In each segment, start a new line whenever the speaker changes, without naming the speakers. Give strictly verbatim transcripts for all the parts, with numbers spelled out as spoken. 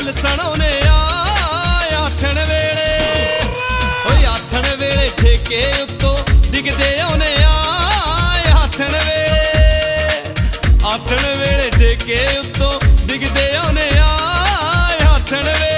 गल सुणाउने आ आथण वेले ओए आथण वेले ठेके उत्तों दिखदे आउने आ आथण वेले आथण वेले ठेके उत्तों दिखदे आउने आ आथण वेले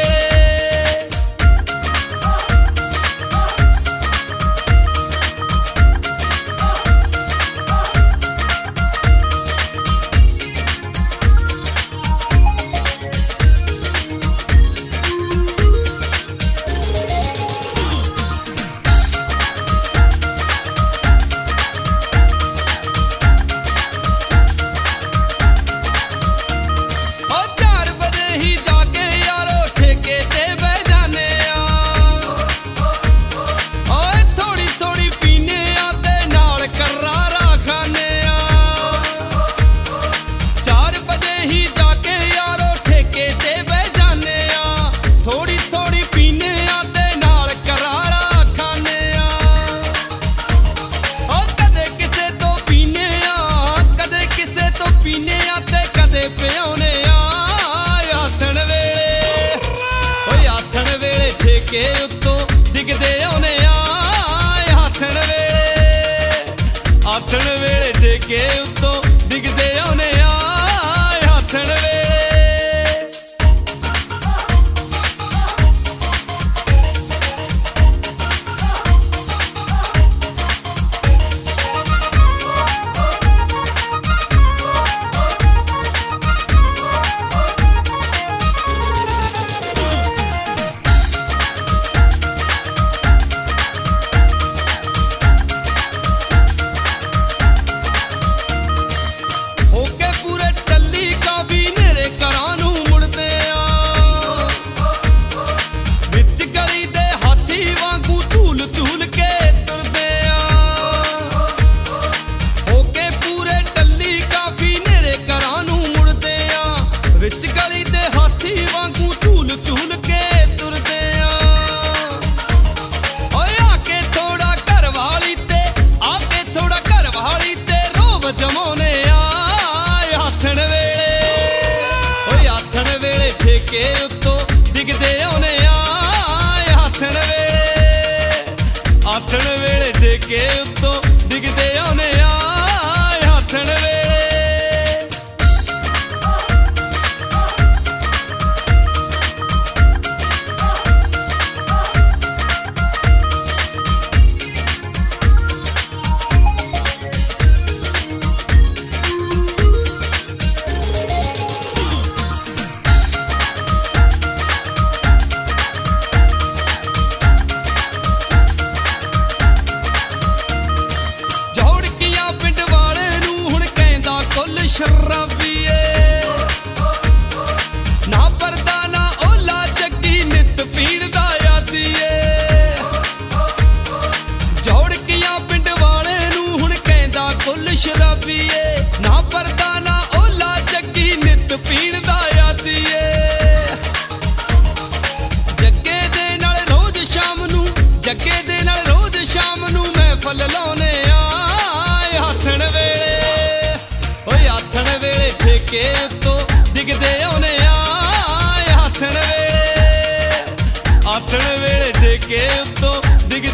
के उत्तों दिखदे आउने आ आथण वेले आथण वेले ठेके उत्तों दिखदे आउने आ आथण वेले के उत्तों दिखदे आउने आ आथण वेले आथण वेले ठेके उत्तों दिखदे आउने आ आथण वेले शराबीए ना परदा ना ओला जग्गी नित पीड़दा यादीए जौड़कियां पिंड वाले नू हुण कहंदा कुल शराबीए ना परदा ना ओला जग्गी नित पीड़दा यादीए जग्गे दे नाल रोज शाम नू जग्गे दे नाल रोज शाम नू महफल लाउने आ आथण वेले आथण वेले ठेके उत्तों दिखदे आउने आ आथण वेले आथण वेले ठेके उत्तों दिख